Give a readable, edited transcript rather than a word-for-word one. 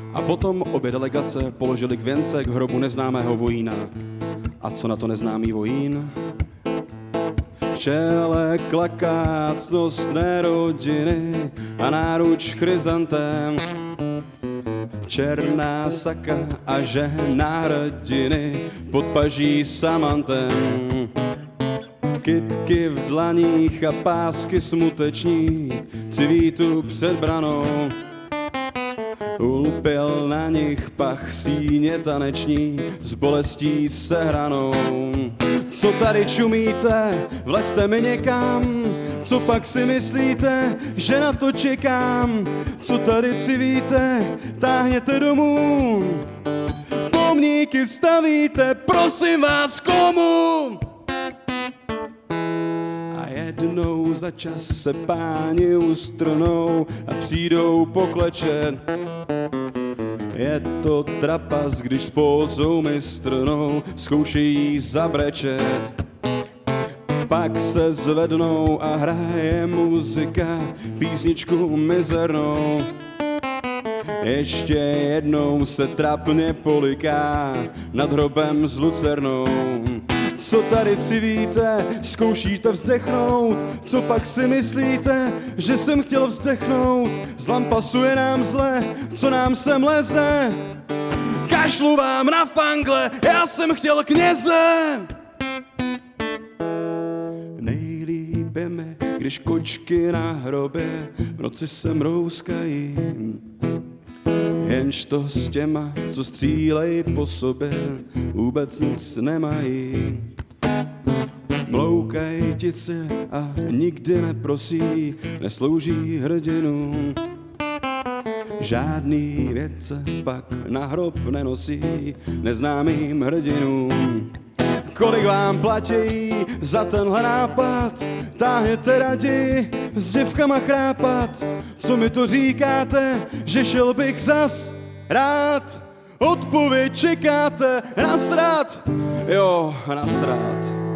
A potom obě delegace položili k věnce k hrobu neznámého vojína. A co na to neznámý vojín? V čele klaká cnostné rodiny a náruč chryzantem. Černá saka a žehná hrdiny pod paží samantem. Kytky v dlaních a pásky smuteční civí tu před branou. Ulpěl na nich pach síně taneční s bolestí sehranou. Co tady čumíte, vlezte mi někam, co pak si myslíte, že na to čekám? Co tady civíte, táhněte domů, pomníky stavíte, prosím vás, komu? A jednou za čas se páni ustrnou a přijdou poklečet. Je to trapas, když s pózou mi strnou zkoušejí zabrečet. Pak se zvednou a hraje muzika, písničku mizernou. Ještě jednou se trapně poliká nad hrobem s lucernou. Co tady civíte, zkoušíte vzdechnout, co pak si myslíte, že jsem chtěl vzdechnout? Z lampasu je nám zle, co nám sem leze? Kašlu vám na fangle, já jsem chtěl kněze! Nejlíp je mi, když kočky na hrobě v noci se mrouskají. Jenž to s těma, co střílej po sobě, vůbec nic nemají. Mloukaj tice a nikdy neprosí, neslouží hrdinům. Žádný vědce pak na hrob nenosí neznámým hrdinům. Kolik vám platí za tenhle nápad? Táhněte raději s děvkama chrápat. Co mi to říkáte, že šel bych zas rád? Odpověď čekáte, nasrát? Jo, nasrát.